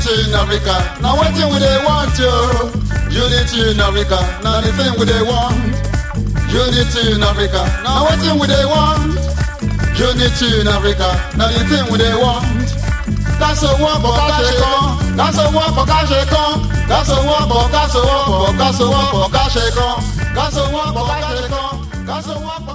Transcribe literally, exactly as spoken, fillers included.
Unity in Africa, now what thing we they want to? Unity in Africa, now the thing we they want. Unity in Africa, now what thing we they want? Unity in Africa, now the thing we they want. That's a war for Kashekon, that's a war for Kashekon, that's a war for Kashekon, that's a war for Kashekon, that's a war for Kashekon, that's a war for